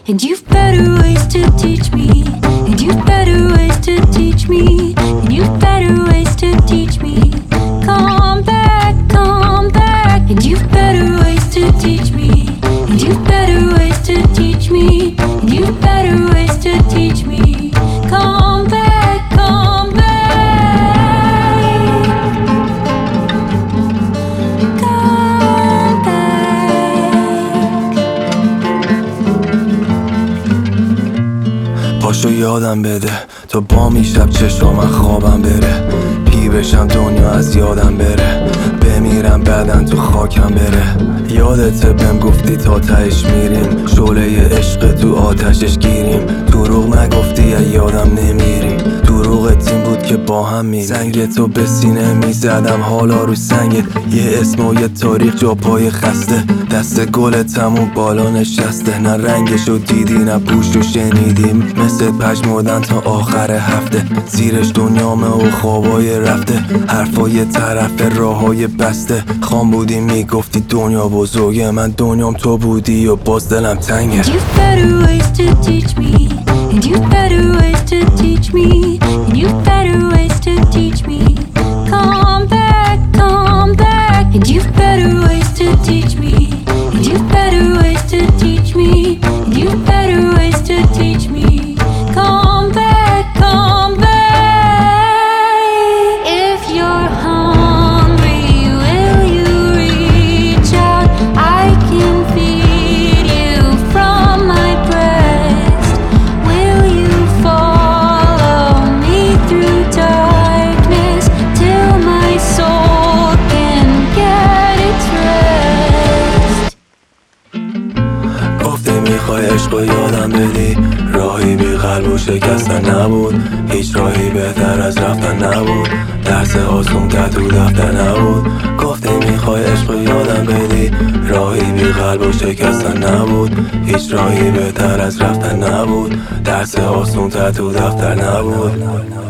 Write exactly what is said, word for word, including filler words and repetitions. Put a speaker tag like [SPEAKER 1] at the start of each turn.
[SPEAKER 1] And you've better ways to teach me. And you've better ways to teach me. And you've better ways to teach me. Come back, come back. And you've better ways to teach me. And you've better ways to teach me. And you've better ways to teach me. Come back, come back. Come back.
[SPEAKER 2] پاشو یادم بده تا با می شب چشام من خوابم بره، پیر بشم دنیا از یادم بره، بمیرم بعدن تو خاکم بره. یادته بهم گفتی تا تهش میریم، شعله عشق تو آتشش گیریم. دروغ نگفتی یا یادم نمیری، دروغ تیم بود که با هم میریم. زنگ تو به سینه میزدم حالا رو سنگت، یه اسم و یه تاریخ جا پای خسته. دست گلتمون بالا نشسته، نه رنگشو دیدی نه بوشو شنیدیم. مثل پشمردن تا آخر هفته، زیرش دنیامه و خوابای رفته. حرفای طرف راههای بسته، خام بودی میگفتی دنیا بزرگه، من دنیام تو بودی و باز دلم تنگه.
[SPEAKER 1] You've better ways to teach me. And you've better ways to teach me. And you've better ways to teach me. Come back, come back. And you've better ways to teach me. And you've better ways to teach me. And you've better ways to teach me. Come back, come back. If you're hungry, will you reach out? I can feed you from my breast. Will you follow me through darkness till my soul can get its rest?
[SPEAKER 2] گفتی میخوای عشق و یادم بدی، راهی بی قلب و شکستن نبود، هیچ راهی بهتر از رفتن نبود، درس آسون که تو دفتر نبود. گفتی میخوای عشق و یادم بدی، راهی بی قلب و شکستن نبود، هیچ راهی بهتر از رفتن نبود، درس آسون که تو دفتر نبود.